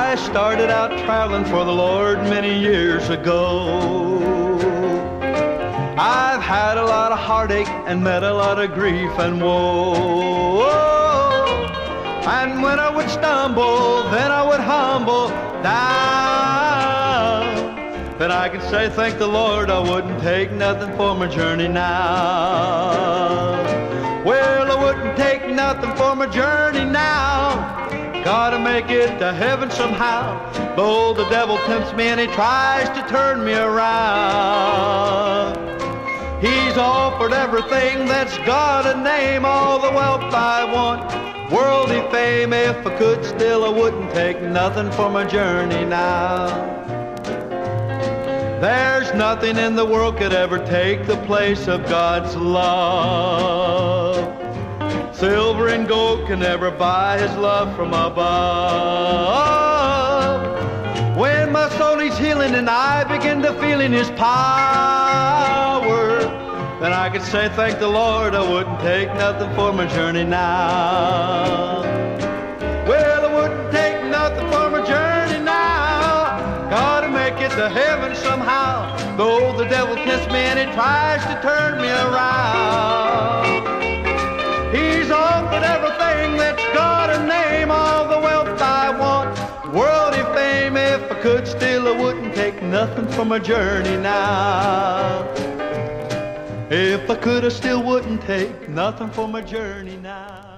I started out traveling for the Lord many years ago. I've had a lot of heartache and met a lot of grief and woe. And when I would stumble, then I would humble down. Then I could say, thank the Lord, I wouldn't take nothing for my journey now. Well, I wouldn't take nothing for my journey now. Gotta make it to heaven somehow. Behold, the devil tempts me and he tries to turn me around. He's offered everything that's got a name, all the wealth I want, worldly fame. If I could still, I wouldn't take nothing for my journey now. There's nothing in the world could ever take the place of God's love. Silver and gold can never buy His love from above. When my soul needs healing and I begin to feel in His power, then I could say, thank the Lord, I wouldn't take nothing for my journey now. Well, I wouldn't take nothing for my journey now. Gotta make it to heaven somehow. Though the devil tempts me and he tries to turn me around. He's offered everything that's got a name, all the wealth I want, worldly fame. If I could still, I wouldn't take nothing for my journey now. If I could, I still wouldn't take nothing for my journey now.